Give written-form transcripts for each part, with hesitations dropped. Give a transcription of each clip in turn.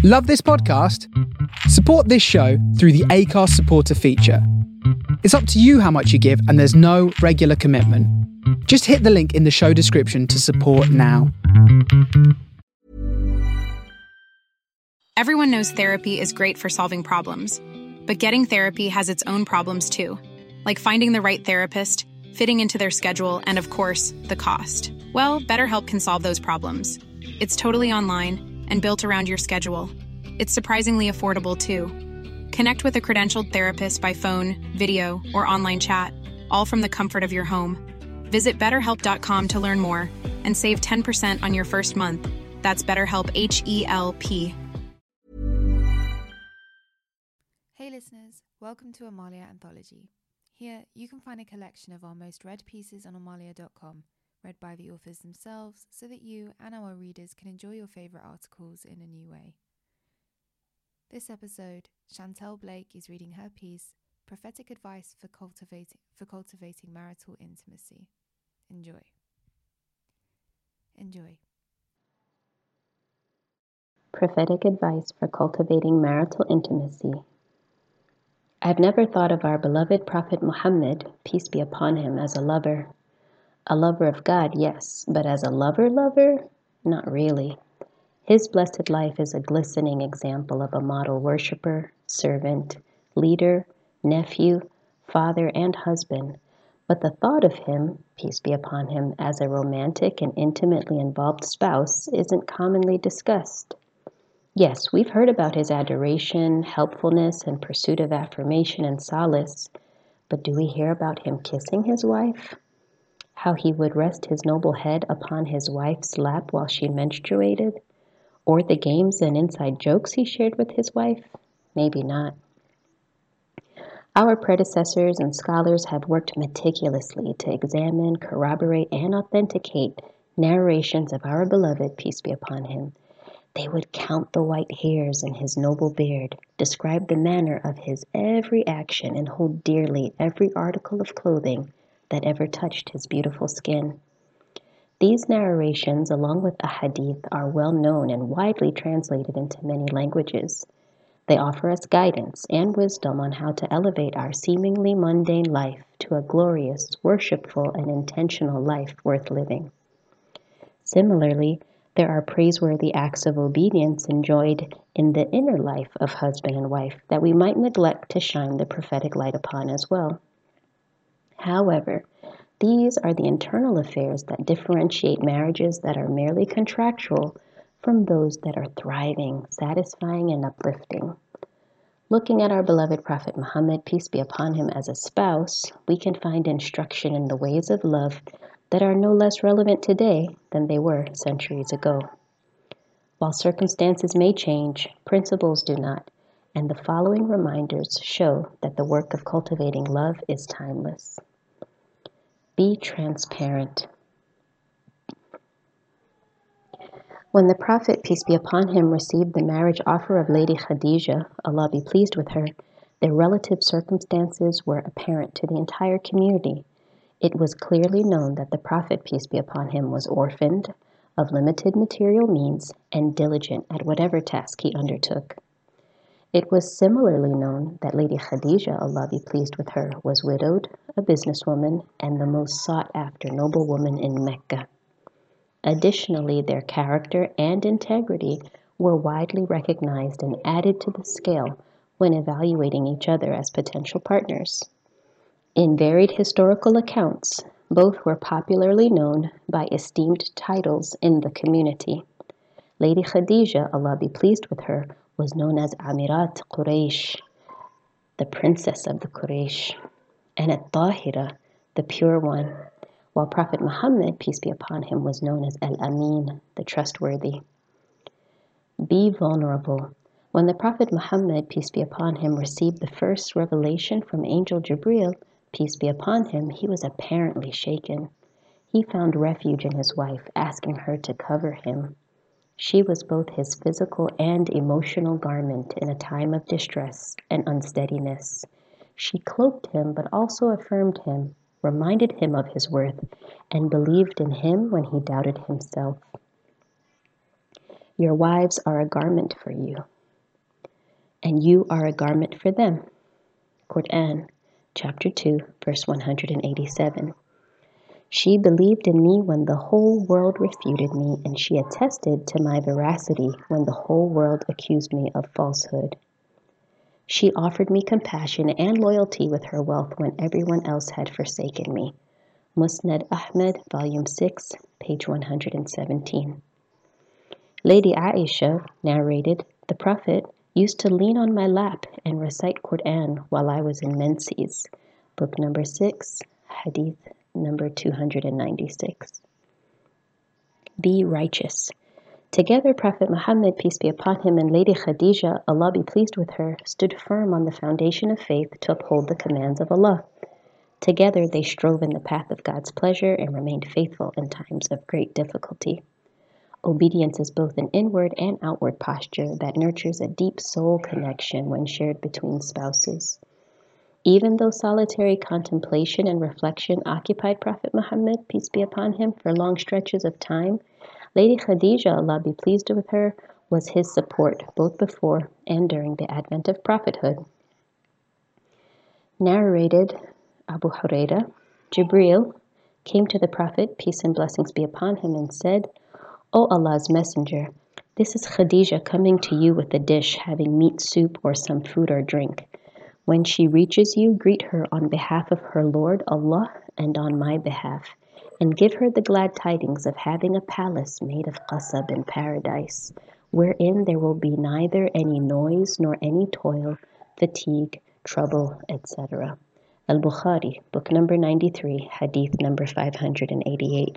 Love this podcast? Support this show through the Acast supporter feature. It's up to you how much you give, and there's no regular commitment. Just hit the link in the show description to support now. Everyone knows therapy is great for solving problems, but getting therapy has its own problems too, like finding the right therapist, fitting into their schedule, and of course, the cost. Well, BetterHelp can solve those problems. It's totally online and built around your schedule. It's surprisingly affordable too. Connect with a credentialed therapist by phone, video, or online chat, all from the comfort of your home. Visit BetterHelp.com to learn more and save 10% on your first month. That's BetterHelp, H-E-L-P. Hey listeners, welcome to Amalia Anthology. Here, you can find a collection of our most read pieces on Amalia.com, read by the authors themselves, so that you and our readers can enjoy your favourite articles in a new way. This episode, Chantel Blake is reading her piece, Prophetic Advice for Cultivating Marital Intimacy. Enjoy. Prophetic Advice for Cultivating Marital Intimacy. I've never thought of our beloved Prophet Muhammad, peace be upon him, as a lover. A lover of God, yes, but as a lover, not really. His blessed life is a glistening example of a model worshiper, servant, leader, nephew, father, and husband. But the thought of him, peace be upon him, as a romantic and intimately involved spouse isn't commonly discussed. Yes, we've heard about his adoration, helpfulness, and pursuit of affirmation and solace, but do we hear about him kissing his wife? How he would rest his noble head upon his wife's lap while she menstruated? Or the games and inside jokes he shared with his wife? Maybe not. Our predecessors and scholars have worked meticulously to examine, corroborate, and authenticate narrations of our beloved, peace be upon him. They would count the white hairs in his noble beard, describe the manner of his every action, and hold dearly every article of clothing that ever touched his beautiful skin. These narrations, along with a hadith, are well known and widely translated into many languages. They offer us guidance and wisdom on how to elevate our seemingly mundane life to a glorious, worshipful, and intentional life worth living. Similarly, there are praiseworthy acts of obedience enjoyed in the inner life of husband and wife that we might neglect to shine the prophetic light upon as well. However, these are the internal affairs that differentiate marriages that are merely contractual from those that are thriving, satisfying, and uplifting. Looking at our beloved Prophet Muhammad, peace be upon him, as a spouse, we can find instruction in the ways of love that are no less relevant today than they were centuries ago. While circumstances may change, principles do not, and the following reminders show that the work of cultivating love is timeless. Be transparent. When the Prophet, peace be upon him, received the marriage offer of Lady Khadija, Allah be pleased with her, their relative circumstances were apparent to the entire community. It was clearly known that the Prophet, peace be upon him, was orphaned, of limited material means, and diligent at whatever task he undertook. It was similarly known that Lady Khadija, Allah be pleased with her, was widowed, a businesswoman, and the most sought-after noblewoman in Mecca. Additionally, their character and integrity were widely recognized and added to the scale when evaluating each other as potential partners. In varied historical accounts, both were popularly known by esteemed titles in the community. Lady Khadija, Allah be pleased with her, was known as Amirat Quraysh, the princess of the Quraysh, and At-Tahira, the pure one, while Prophet Muhammad, peace be upon him, was known as Al-Amin, the trustworthy. Be vulnerable. When the Prophet Muhammad, peace be upon him, received the first revelation from Angel Jibreel, peace be upon him, he was apparently shaken. He found refuge in his wife, asking her to cover him. She was both his physical and emotional garment in a time of distress and unsteadiness. She cloaked him, but also affirmed him, reminded him of his worth, and believed in him when he doubted himself. Your wives are a garment for you. and you are a garment for them. Quran, chapter 2, verse 187. She believed in me when the whole world refuted me, and she attested to my veracity when the whole world accused me of falsehood. She offered me compassion and loyalty with her wealth when everyone else had forsaken me. Musnad Ahmad, volume 6, page 117. Lady Aisha narrated, the Prophet used to lean on my lap and recite Quran while I was in menses. Book number 6, hadith number 296. Be righteous. Together, Prophet Muhammad, peace be upon him, and Lady Khadija, Allah be pleased with her, stood firm on the foundation of faith to uphold the commands of Allah. Together, they strove in the path of God's pleasure and remained faithful in times of great difficulty. Obedience is both an inward and outward posture that nurtures a deep soul connection when shared between spouses. Even though solitary contemplation and reflection occupied Prophet Muhammad, peace be upon him, for long stretches of time, Lady Khadija, Allah be pleased with her, was his support both before and during the advent of prophethood. Narrated Abu Huraira, Jibreel came to the Prophet, peace and blessings be upon him, and said, O Allah's Messenger, this is Khadija coming to you with a dish having meat soup or some food or drink. When she reaches you, greet her on behalf of her Lord Allah and on my behalf, and give her the glad tidings of having a palace made of qasab in paradise, wherein there will be neither any noise nor any toil, fatigue, trouble, etc. Al-Bukhari, book number 93, hadith number 588.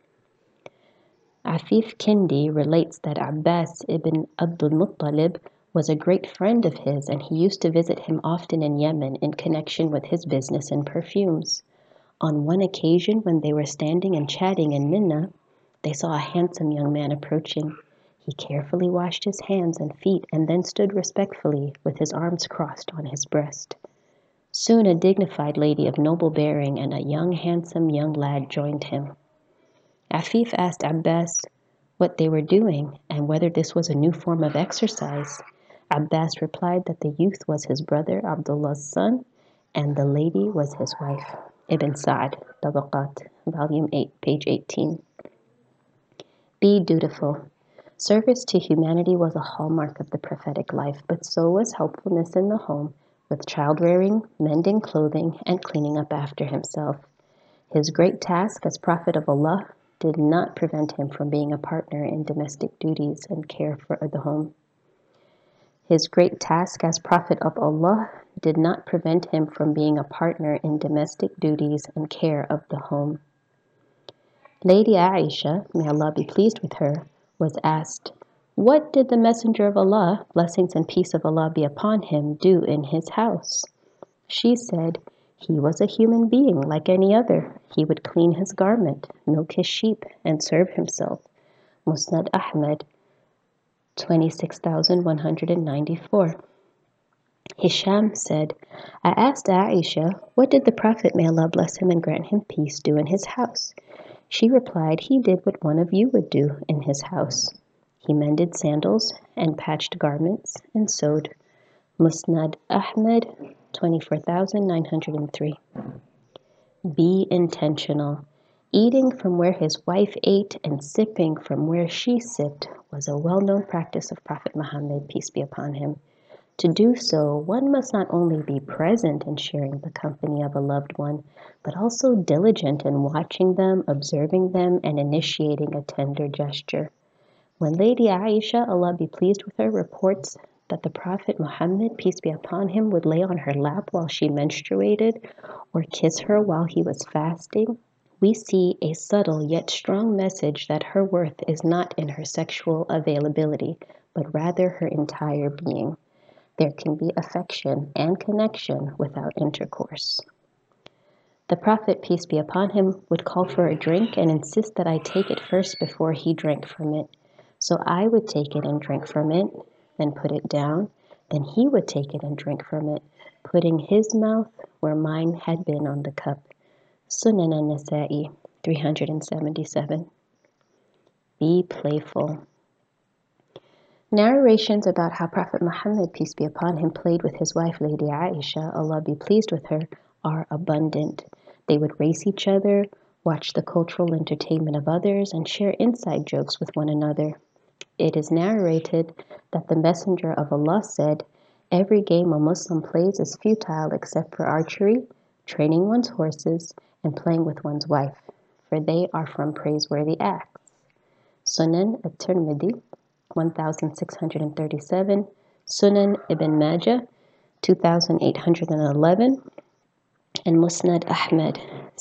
Afif Kindi relates that Abbas ibn Abdul Muttalib was a great friend of his, and he used to visit him often in Yemen in connection with his business in perfumes. On one occasion, when they were standing and chatting in Minna, they saw a handsome young man approaching. He carefully washed his hands and feet and then stood respectfully with his arms crossed on his breast. Soon a dignified lady of noble bearing and a handsome young lad joined him. Afif asked Abbas what they were doing and whether this was a new form of exercise. Abbas replied that the youth was his brother Abdullah's son and the lady was his wife. Ibn Sa'd, Tabaqat, volume 8, page 18. Be dutiful. Service to humanity was a hallmark of the prophetic life, but so was helpfulness in the home, with child-rearing, mending clothing, and cleaning up after himself. His great task as Prophet of Allah did not prevent him from being a partner in domestic duties and care for the home. His great task as Prophet of Allah did not prevent him from being a partner in domestic duties and care of the home. Lady Aisha, may Allah be pleased with her, was asked, what did the Messenger of Allah, blessings and peace of Allah be upon him, do in his house? She said, he was a human being like any other. He would clean his garment, milk his sheep, and serve himself. Musnad Ahmad, 26,194. Hisham said, I asked Aisha, what did the Prophet, may Allah bless him and grant him peace, do in his house? She replied, he did what one of you would do in his house. He mended sandals and patched garments and sewed. Musnad Ahmad, 24,903. Be intentional. Eating from where his wife ate and sipping from where she sipped was a well-known practice of Prophet Muhammad, peace be upon him. To do so, one must not only be present in sharing the company of a loved one, but also diligent in watching them, observing them, and initiating a tender gesture. When Lady Aisha, Allah be pleased with her, reports that the Prophet Muhammad, peace be upon him, would lay on her lap while she menstruated or kiss her while he was fasting, we see a subtle yet strong message that her worth is not in her sexual availability, but rather her entire being. There can be affection and connection without intercourse. The Prophet, peace be upon him, would call for a drink and insist that I take it first before he drank from it. So I would take it and drink from it, then put it down. Then he would take it and drink from it, putting his mouth where mine had been on the cup. Sunan an-Nasa'i, 377. Be playful. Narrations about how Prophet Muhammad, peace be upon him, played with his wife Lady Aisha, Allah be pleased with her, are abundant. They would race each other, watch the cultural entertainment of others, and share inside jokes with one another. It is narrated that the Messenger of Allah said, "Every game a Muslim plays is futile except for archery, training one's horses, and playing with one's wife, for they are from praiseworthy acts." Sunan at-Tirmidhi, 1637, Sunan Ibn Majah, 2811, and Musnad Ahmad,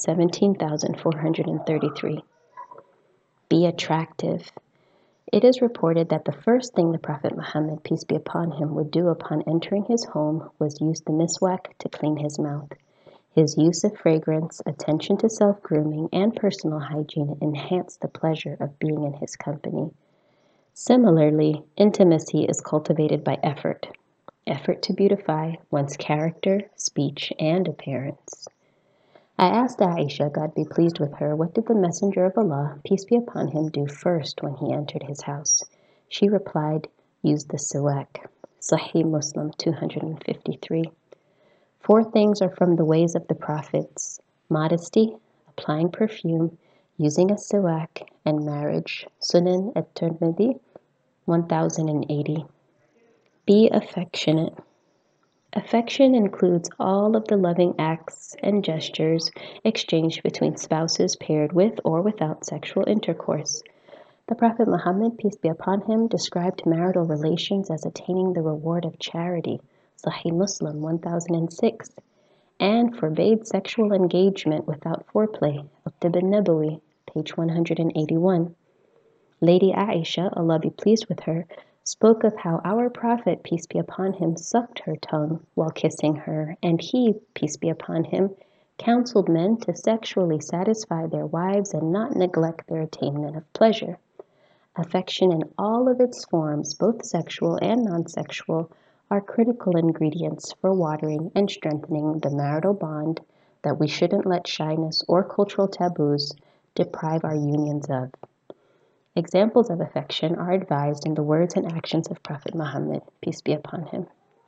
17433. Be attractive. It is reported that the first thing the Prophet Muhammad, peace be upon him, would do upon entering his home was use the miswak to clean his mouth. His use of fragrance, attention to self-grooming, and personal hygiene enhanced the pleasure of being in his company. Similarly, intimacy is cultivated by effort to beautify one's character, speech, and appearance. I asked Aisha, God be pleased with her, what did the Messenger of Allah, peace be upon him, do first when he entered his house? She replied, use the siwak. Sahih Muslim 253. 4 things are from the ways of the prophets: modesty, applying perfume, using a siwak, and marriage. Sunan at-Tirmidhi, 1080. Be affectionate. Affection includes all of the loving acts and gestures exchanged between spouses paired with or without sexual intercourse. The Prophet Muhammad, peace be upon him, described marital relations as attaining the reward of charity, Sahih Muslim 1006, and forbade sexual engagement without foreplay, At-Tib an-Nabawi, page 181. Lady Aisha, Allah be pleased with her, spoke of how our Prophet, peace be upon him, sucked her tongue while kissing her, and he, peace be upon him, counseled men to sexually satisfy their wives and not neglect their attainment of pleasure. Affection in all of its forms, both sexual and non-sexual, are critical ingredients for watering and strengthening the marital bond that we shouldn't let shyness or cultural taboos deprive our unions of. Examples of affection are advised in the words and actions of Prophet Muhammad, peace be upon him.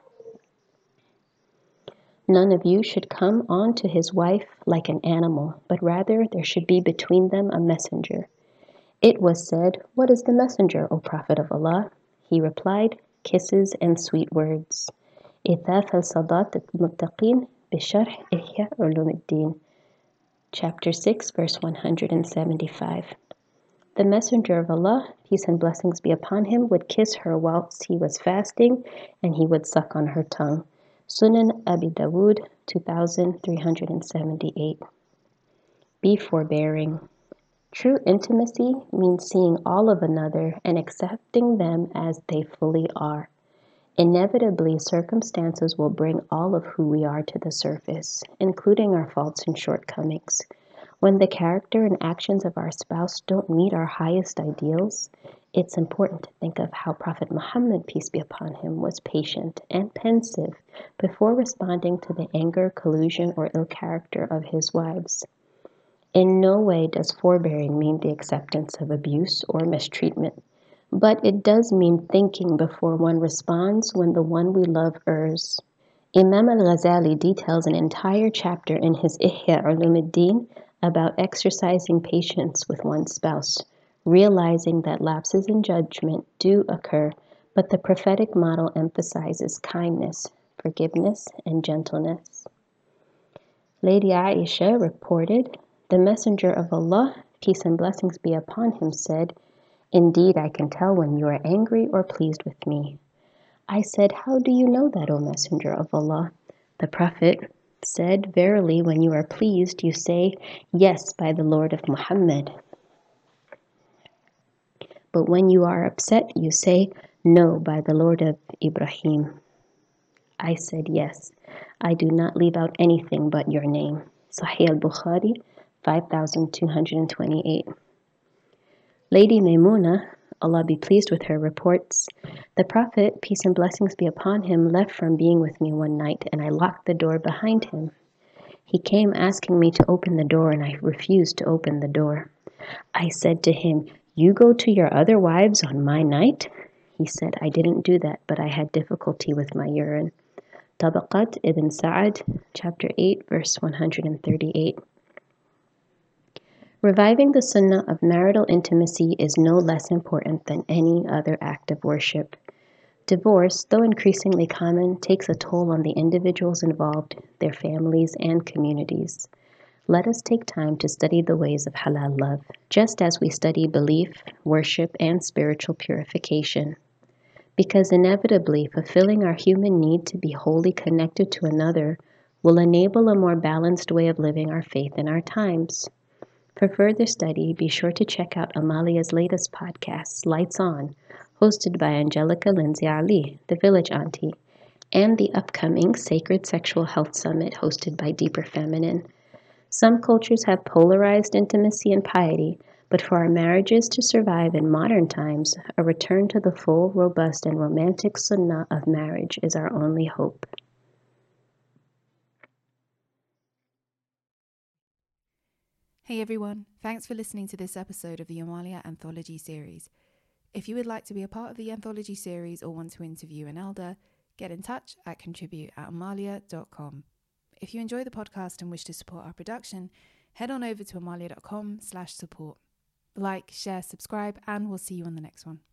None of you should come on to his wife like an animal, but rather there should be between them a messenger. It was said, what is the messenger, O Prophet of Allah? He replied, kisses and sweet words. Ithaf al-Sadat al-Muttaqin Bisharh Ihya Ulumuddin, Chapter 6, verse 175. The Messenger of Allah, peace and blessings be upon him, would kiss her whilst he was fasting, and he would suck on her tongue. Sunan Abi Dawud, 2378. Be forbearing. True intimacy means seeing all of another and accepting them as they fully are. Inevitably, circumstances will bring all of who we are to the surface, including our faults and shortcomings. When the character and actions of our spouse don't meet our highest ideals, it's important to think of how Prophet Muhammad, peace be upon him, was patient and pensive before responding to the anger, collusion, or ill character of his wives. In no way does forbearing mean the acceptance of abuse or mistreatment, but it does mean thinking before one responds when the one we love errs. Imam al-Ghazali details an entire chapter in his Ihya Ulumuddin about exercising patience with one's spouse, realizing that lapses in judgment do occur, but the prophetic model emphasizes kindness, forgiveness, and gentleness. Lady Aisha reported, the Messenger of Allah, peace and blessings be upon him, said, indeed, I can tell when you are angry or pleased with me. I said, how do you know that, O Messenger of Allah? The Prophet said, verily, when you are pleased, you say, yes, by the Lord of Muhammad. But when you are upset, you say, no, by the Lord of Ibrahim. I said, yes, I do not leave out anything but your name. Sahih al-Bukhari, 5228. Lady Maymuna, Allah be pleased with her, reports, the Prophet, peace and blessings be upon him, left from being with me one night, and I locked the door behind him. He came asking me to open the door, and I refused to open the door. I said to him, you go to your other wives on my night? He said, I didn't do that, but I had difficulty with my urine. Tabaqat ibn Sa'ad, chapter 8, verse 138. Reviving the sunnah of marital intimacy is no less important than any other act of worship. Divorce, though increasingly common, takes a toll on the individuals involved, their families, and communities. Let us take time to study the ways of halal love, just as we study belief, worship, and spiritual purification. Because inevitably, fulfilling our human need to be wholly connected to another will enable a more balanced way of living our faith in our times. For further study, be sure to check out Amalia's latest podcast, Lights On, hosted by Angelica Lindsay Ali, the Village Auntie, and the upcoming Sacred Sexual Health Summit hosted by Deeper Feminine. Some cultures have polarized intimacy and piety, but for our marriages to survive in modern times, a return to the full, robust, and romantic sunnah of marriage is our only hope. Hey everyone, thanks for listening to this episode of the Amalia Anthology series. If you would like to be a part of the anthology series or want to interview an elder, get in touch at contribute@amalia.com. If you enjoy the podcast and wish to support our production, head on over to amalia.com/support. Like, share, subscribe, and we'll see you on the next one.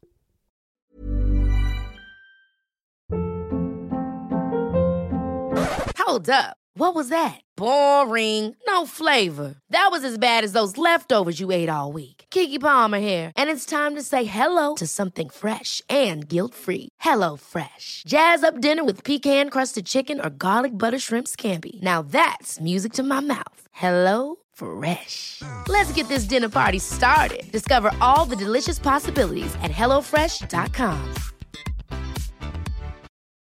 Hold up. What was that? Boring. No flavor. That was as bad as those leftovers you ate all week. Keke Palmer here, and it's time to say hello to something fresh and guilt-free. Hello Fresh. Jazz up dinner with pecan-crusted chicken or garlic butter shrimp scampi. Now that's music to my mouth. Hello Fresh. Let's get this dinner party started. Discover all the delicious possibilities at HelloFresh.com.